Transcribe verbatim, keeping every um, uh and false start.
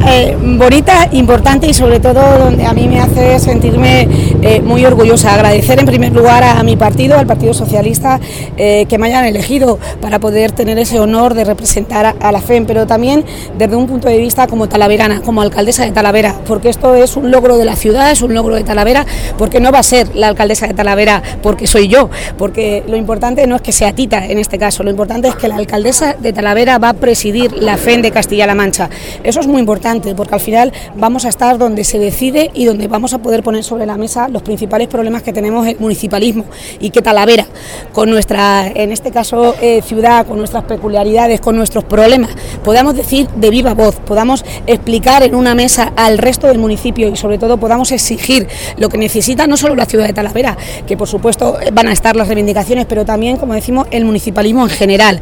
eh, bonita, importante y sobre todo donde a mí me hace sentirme eh, muy orgullosa. Agradecer en primer lugar a, a mi partido, al Partido Socialista, eh, que me hayan elegido para poder tener ese honor de representar a, a la F E M, pero también desde un punto de vista como talaverana, como alcaldesa de Talavera, porque esto es un logro de la ciudad, es un logro de Talavera, porque no va a ser la alcaldesa de Talavera porque soy yo, porque lo importante no es que sea Tita en este caso, lo importante es que la alcaldesa de Talavera va a presidir la F E M de Castilla-La Mancha. Eso es muy importante porque al final vamos a estar donde se decide y donde vamos a poder poner sobre la mesa los principales problemas que tenemos el municipalismo, y que Talavera, con nuestra, en este caso, eh, ciudad, con nuestras peculiaridades, con nuestros problemas, podamos decir de viva voz, podamos explicar en una mesa al resto del municipio y sobre todo podamos exigir lo que necesita no solo la ciudad de Talavera, que por supuesto van a estar las reivindicaciones, pero también, como decimos, el municipalismo en general,